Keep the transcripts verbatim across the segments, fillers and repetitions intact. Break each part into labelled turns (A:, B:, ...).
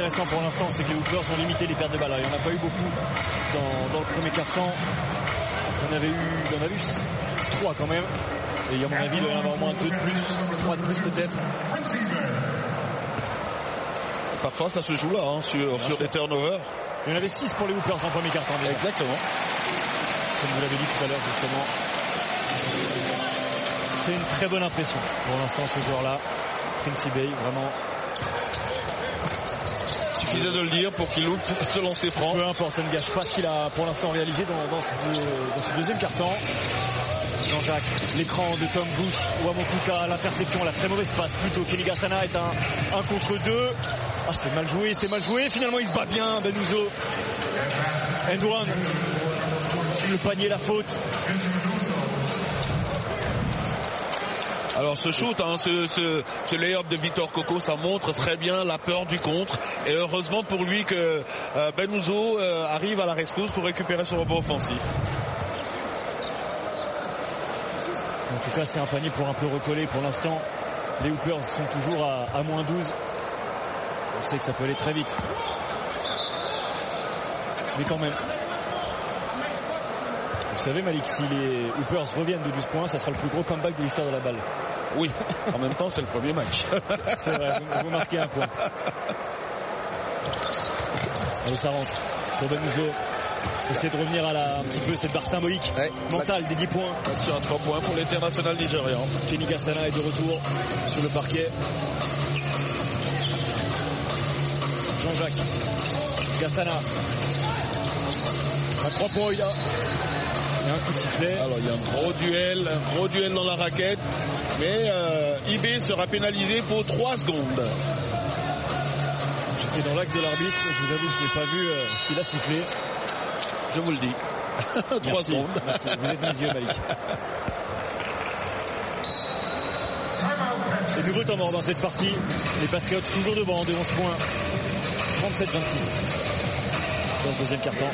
A: intéressant pour l'instant, c'est que les Hoopers ont limité les pertes de balles. Il n'y en a pas eu beaucoup dans, dans le premier quart-temps. On avait eu, on a eu trois quand même. Et à mon avis, il doit y en avoir au moins deux de plus, trois de plus peut-être.
B: Parfois, ça se joue là, hein, sur, sur des turnovers.
A: Il y en avait six pour les Hoopers en premier quart-temps.
B: Exactement.
A: Comme vous l'avez dit tout à l'heure, justement. C'est une très bonne impression pour l'instant, ce joueur-là. Quincy Bay, vraiment.
B: Suffisait de le dire pour qu'il ouvre ce lancer franc.
A: Peu importe, ça ne gâche pas ce qu'il a pour l'instant réalisé dans, dans, ce, dans ce deuxième quart-temps. Jean-Jacques, l'écran de Tom Bush, Wamokuta, l'interception, la très mauvaise passe plutôt. Kenny Gassana est un, un contre deux. Ah, c'est mal joué, c'est mal joué. Finalement, il se bat bien, Benouzo. End one. Le panier, la faute.
B: Alors ce shoot, hein, ce, ce, ce lay-up de Victor Coco, ça montre très bien la peur du contre. Et heureusement pour lui que euh, Benouzo euh, arrive à la rescousse pour récupérer son rebond offensif.
A: En tout cas, c'est un panier pour un peu recoller. Pour l'instant, les Hoopers sont toujours à, à moins douze. On sait que ça peut aller très vite. Mais quand même. Vous savez, Malik, si les Hoopers reviennent de douze points, ça sera le plus gros comeback de l'histoire de la balle.
B: Oui, en même temps, c'est le premier match.
A: C'est vrai, vous, vous marquez un point. Allez, ça rentre pour Benouzo. Essayer de revenir à la, un petit peu cette barre symbolique ouais, mentale des dix points.
B: Sur un trois points pour l'international nigérian.
A: Kenny Gassana est de retour sur le parquet. Jean-Jacques Gassana. À trois points, il a. Il y a un coup de sifflet.
B: Alors il y a un gros duel, un gros duel dans la raquette. Mais euh, I B sera pénalisé pour trois secondes.
A: J'étais dans l'axe de l'arbitre. Je vous avoue que je n'ai pas vu euh, ce qu'il a sifflé.
B: Je vous le dis. trois secondes.
A: Merci. Vous êtes mes yeux, Malik. Et nouveau temps mort dans cette partie. Les Patriots toujours devant de onze points. trente-sept vingt-six. Dans ce deuxième quart-temps.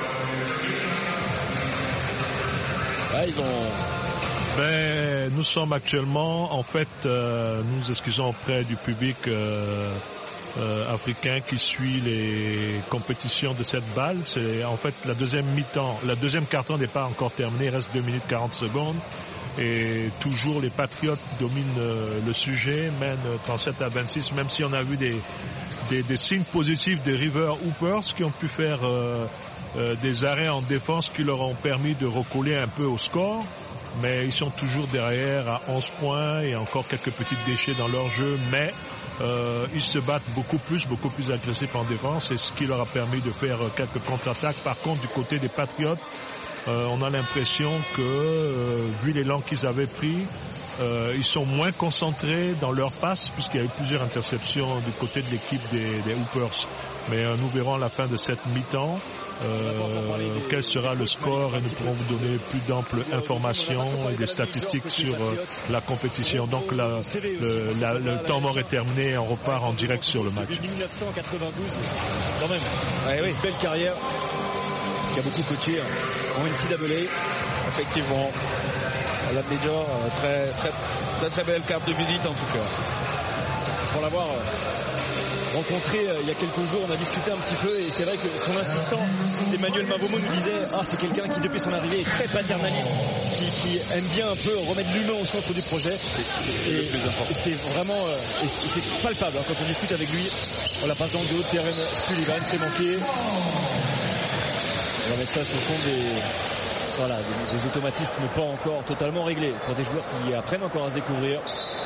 B: Ah, ils ont...
C: Ben, nous sommes actuellement, en fait, euh, nous nous excusons auprès du public euh, euh, africain qui suit les compétitions de cette balle. C'est en fait la deuxième mi-temps, la deuxième quart-temps n'est pas encore terminée, il reste deux minutes quarante secondes. Et toujours les Patriots dominent euh, le sujet, mènent trente-sept à vingt-six, même si on a vu des, des, des signes positifs des River Hoopers qui ont pu faire euh, euh, des arrêts en défense qui leur ont permis de recoller un peu au score. Mais ils sont toujours derrière à onze points et encore quelques petits déchets dans leur jeu. Mais euh, ils se battent beaucoup plus, beaucoup plus agressifs en défense. Et ce qui leur a permis de faire quelques contre-attaques. Par contre, du côté des Patriots, euh, on a l'impression que, euh, vu l'élan qu'ils avaient pris, euh, ils sont moins concentrés dans leurs passes puisqu'il y a eu plusieurs interceptions du côté de l'équipe des, des Hoopers. Mais euh, nous verrons à la fin de cette mi-temps euh, quel sera le score et nous pourrons vous donner plus d'amples informations et des statistiques sur euh, la compétition. Donc la, le, la, le temps mort est terminé et on repart en direct sur le match.
A: Depuis mille neuf cent quatre-vingt-douze, quand même, ouais, oui. Belle carrière, qui a beaucoup coaché en N C A A.
B: Effectivement, la Major, très, très, très très belle carte de visite en tout cas.
A: Pour l'avoir rencontré euh, il y a quelques jours, on a discuté un petit peu et c'est vrai que son assistant Emmanuel Mavomo nous disait ah c'est quelqu'un qui depuis son arrivée est très paternaliste, qui, qui aime bien un peu remettre l'humain au centre du projet.
B: C'est, c'est,
A: et,
B: le plus important.
A: Et c'est vraiment euh, et c'est, c'est palpable hein, quand on discute avec lui. On la passe dans le dos, Terren Sullivan, c'est manqué. On va mettre ça sur le compte des voilà des, des automatismes pas encore totalement réglés pour des joueurs qui apprennent encore à se découvrir.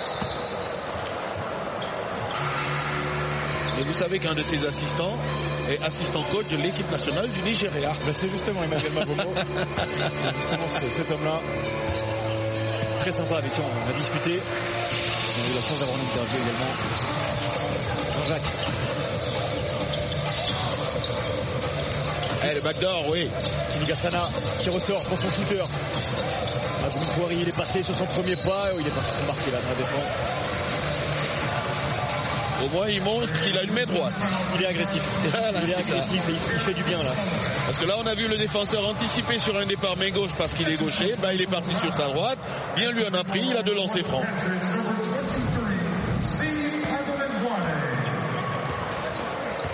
B: Et vous savez qu'un de ses assistants est assistant coach de l'équipe nationale du Nigeria.
A: Ben c'est justement Emmanuel Mavomo. C'est justement ce, cet homme-là. Très sympa avec qui on a discuté. On a eu la chance d'avoir une interview également. Jean-Jacques.
B: Eh, le backdoor, oui.
A: Kenny Gassana qui ressort pour son shooter. Abdou Poiri, il est passé sur son premier pas. Il est parti se marquer là dans la défense.
B: Au moins, il montre qu'il a une main droite.
A: Il est agressif.
B: Voilà,
A: il est agressif
B: ça.
A: et il, il fait du bien là.
B: Parce que là, on a vu le défenseur anticiper sur un départ main gauche parce qu'il est gaucher. Ben, il est parti sur sa droite. Bien lui en a pris. Il a deux lancers francs.